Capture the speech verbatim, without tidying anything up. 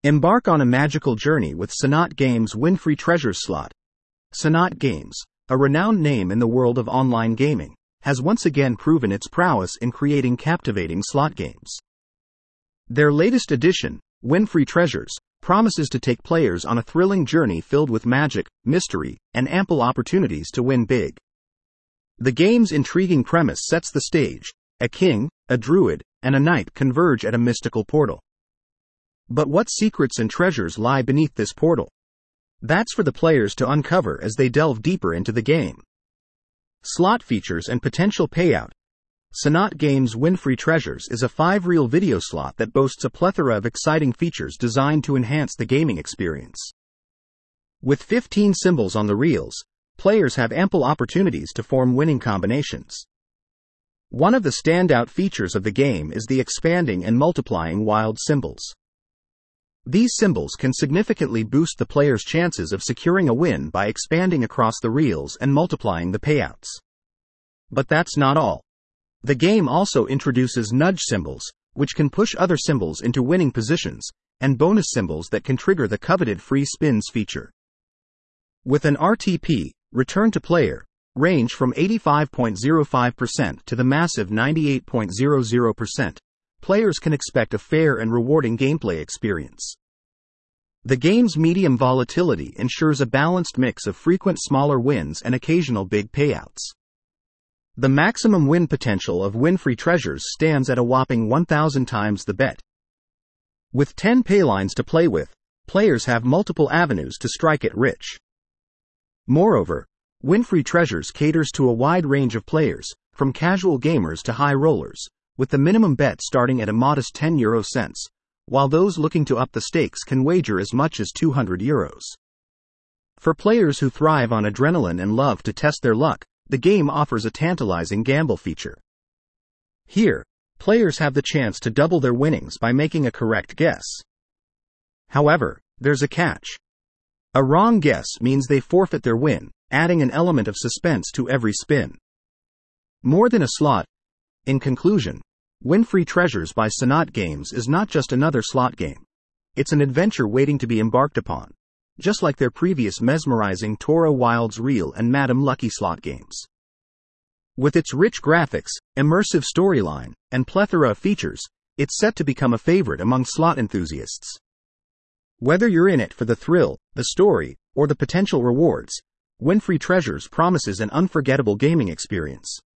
Embark on a magical journey with Sanat Games Win-Free Treasures slot. Sanat Games, a renowned name in the world of online gaming, has once again proven its prowess in creating captivating slot games. Their latest edition, Win-Free Treasures, promises to take players on a thrilling journey filled with magic, mystery, and ample opportunities to win big. The game's intriguing premise sets the stage. A king, a druid, and a knight converge at a mystical portal. But what secrets and treasures lie beneath this portal? That's for the players to uncover as they delve deeper into the game. Slot features and potential payout. Sanat Games Win-Free Treasures is a five-reel video slot that boasts a plethora of exciting features designed to enhance the gaming experience. With fifteen symbols on the reels, players have ample opportunities to form winning combinations. One of the standout features of the game is the expanding and multiplying wild symbols. These symbols can significantly boost the player's chances of securing a win by expanding across the reels and multiplying the payouts. But that's not all. The game also introduces nudge symbols, which can push other symbols into winning positions, and bonus symbols that can trigger the coveted free spins feature. With an R T P, return to player, range from eighty-five point zero five percent to the massive ninety-eight point zero zero percent, players can expect a fair and rewarding gameplay experience. The game's medium volatility ensures a balanced mix of frequent smaller wins and occasional big payouts. The maximum win potential of Win-Free Treasures stands at a whopping one thousand times the bet. With ten paylines to play with, players have multiple avenues to strike it rich. Moreover, Win-Free Treasures caters to a wide range of players, from casual gamers to high rollers, with the minimum bet starting at a modest ten euro cents, while those looking to up the stakes can wager as much as two hundred euros. For players who thrive on adrenaline and love to test their luck, the game offers a tantalizing gamble feature. Here, players have the chance to double their winnings by making a correct guess. However, there's a catch. A wrong guess means they forfeit their win, adding an element of suspense to every spin. More than a slot. In conclusion, Win-Free Treasures by Sanat Games is not just another slot game. It's an adventure waiting to be embarked upon, just like their previous mesmerizing Toro Wilds Reel and Madam Lucky slot games. With its rich graphics, immersive storyline, and plethora of features, it's set to become a favorite among slot enthusiasts. Whether you're in it for the thrill, the story, or the potential rewards, Win-Free Treasures promises an unforgettable gaming experience.